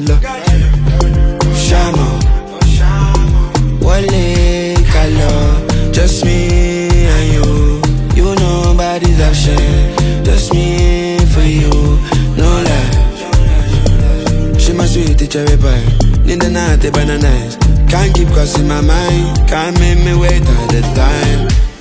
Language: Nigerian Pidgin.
lọ. Shamo, Wale Kalo, just me and you. You know nobody's option, just me for you, no lie. She my sweet cherry pie, need a night, banana nice. Can't keep crossing my mind, can't make me wait all the time.